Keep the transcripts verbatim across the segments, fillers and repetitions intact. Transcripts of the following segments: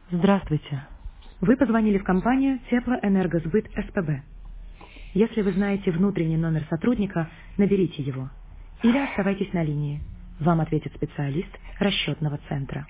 Здравствуйте. Вы позвонили в компанию Теплоэнергосбыт СПБ. Если вы знаете внутренний номер сотрудника, наберите его. Или оставайтесь на линии. Вам ответит специалист расчетного центра.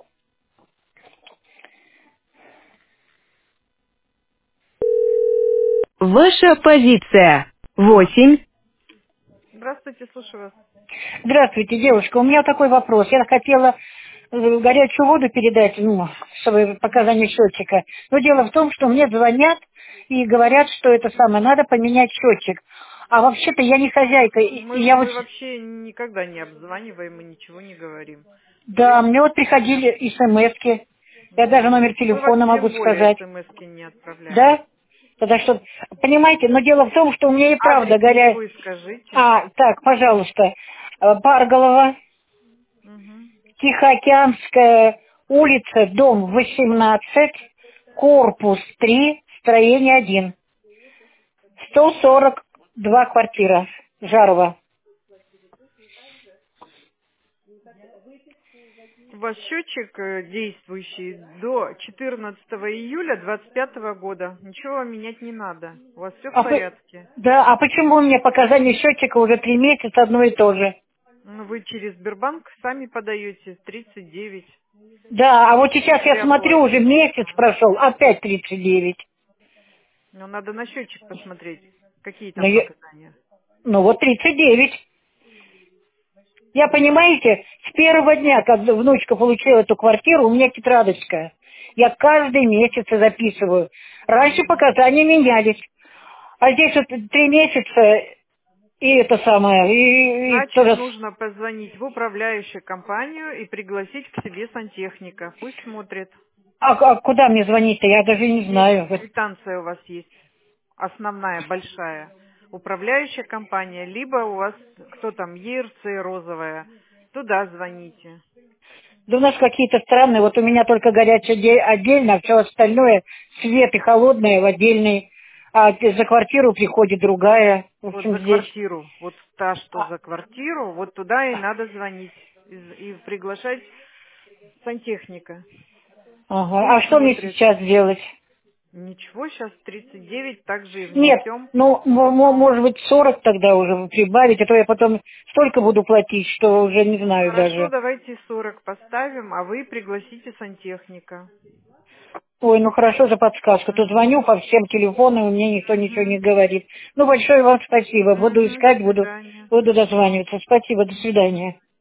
Ваша позиция. Восемь. Здравствуйте, слушаю вас. Здравствуйте, девушка. У меня такой вопрос. Я хотела э, горячую воду передать, ну, чтобы показания счетчика. Но дело в том, что мне звонят и говорят, что это самое, надо поменять счетчик. А вообще-то я не хозяйка. И Мы, и я вот, мы вообще никогда не обзваниваем и ничего не говорим. да, Вы, мне вот приходили смс-ки. Я даже номер мы телефона вообще могу более сказать. смс-ки не отправляем. Да? Тогда что, понимаете, но дело в том, что у меня и правда Адрес горят. свой скажите. А, так, пожалуйста, э, Парголова, Мгм. Тихоокеанская улица, дом восемнадцать, корпус три, строение один. сто сорок два квартира. Жарова. У вас счетчик э, действующий до четырнадцатого июля двадцать пятого года. Ничего вам менять не надо. У вас все в А, по- порядке. да, а почему у меня показания счетчика уже три месяца одно и то же? Ну, вы через Сбербанк сами подаете тридцать девять Да, а вот сейчас я при смотрю, уже оплате. месяц прошел, опять тридцать девять. Но надо на счетчик посмотреть, какие Ну, там я- показания. ну вот тридцать девять. Я, понимаете, с первого дня, когда внучка получила эту квартиру, у меня тетрадочка. Я каждый месяц записываю. Раньше Мгм. показания менялись. А здесь вот три месяца, и это самое, и, и Значит, тоже... с- нужно позвонить в управляющую компанию и пригласить к себе сантехника. Пусть смотрит. А, а куда мне звонить-то? Я даже не Есть знаю. Вот. квитанция у вас есть. Основная, большая. Управляющая компания. Либо у вас, кто там, ЕРЦ розовая. Туда звоните. Да у нас какие-то странные, вот у меня только горячая де- отдельно, а все остальное, свет и холодное в отдельный. А за квартиру приходит другая. В Вот общем, за здесь... квартиру. Вот та, что А, за квартиру, вот туда и надо звонить. И, и приглашать сантехника. ага. А Пусть что мне смотрит. сейчас делать? Ничего, сейчас тридцать девять, также и Нет, внесем. ну, м- м- может быть, сорок тогда уже прибавить, а то я потом столько буду платить, что уже не знаю Хорошо, даже. давайте сорок поставим, а вы пригласите сантехника. Ой, ну хорошо за подсказку. То звоню Мгм. по всем телефонам, и мне никто ничего не Мгм. говорит. Ну, большое вам спасибо. Буду Мгм. До искать, буду, свидания. буду дозваниваться. Спасибо, до свидания.